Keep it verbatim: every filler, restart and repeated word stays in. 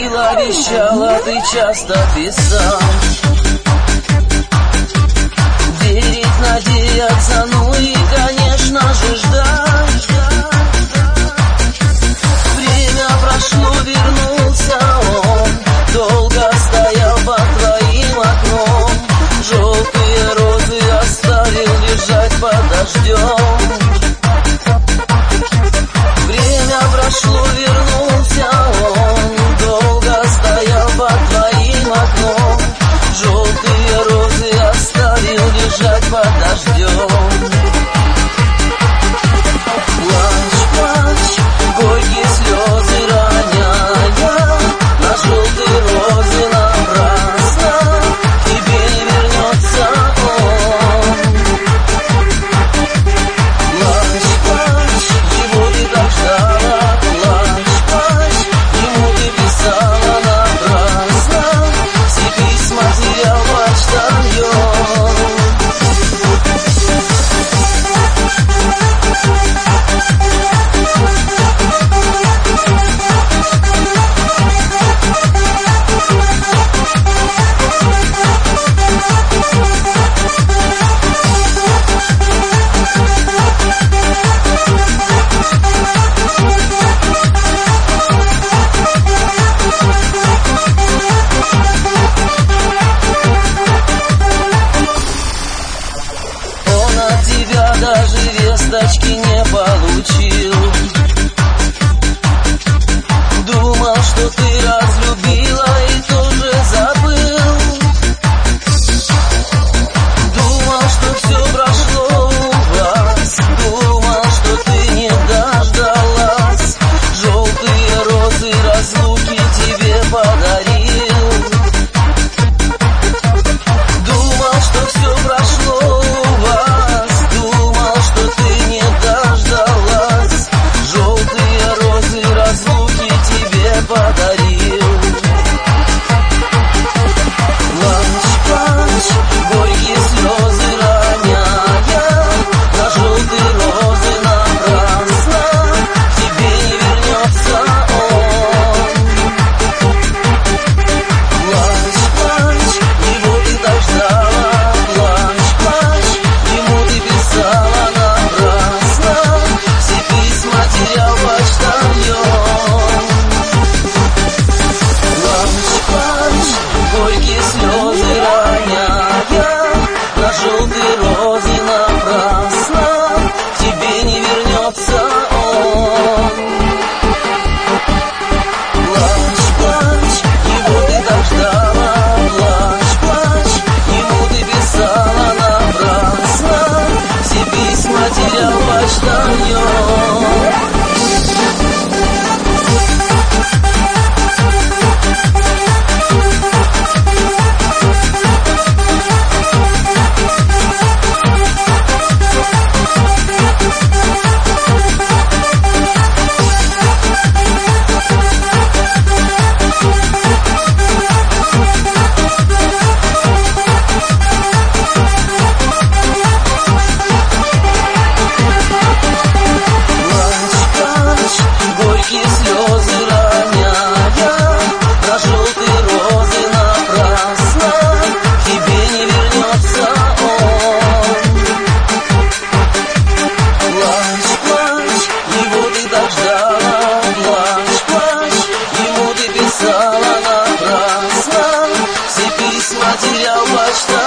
говорила, обещала, ты часто писал. Верить, надеяться, ну и, конечно же, ждать. Время прошло, вернулся он, долго стоял под твоим окном. Желтые розы оставил лежать под дождем. Время прошло, вернулся он, долго стоял под твоим окном. Желтые розы оставил лежать под дождем. Плачь, плачь, горькие слезы роняя на желтые розы напрасно. К тебе не вернется он. Плачь, плачь, его ты так ждала. Плачь, плачь, ему ты писала напрасно. Все письма терял почтальон. Даже весточки не получил. Думал, что ты разлюбила и тоже забыл. Думал, что все прошло у вас. Думал, что ты не дождалась. Желтые розы разлуки тебе подарил. Думал, что все прошло у вас. Подарил. Плачь, плачь, горькие слезы роняя на желтые розы напрасно. К тебе не вернется он. Плачь, плачь, его ты так ждала. Плачь, плачь, ему ты писала напрасно. Все письма терял почтальон. Горькие слезы роняя на желтые розы напрасно. К тебе не вернется он. Плачь, плачь, его ты так ждала. Плачь, плачь, ему ты писала напрасно. Все письма терял почтальон. Горькие слезы роняя на желтые розы напрасно. К тебе не вернется он. Плачь, плачь, его ты так ждала. Плачь, плачь, ему ты писала напрасно. Все письма терял почтальон.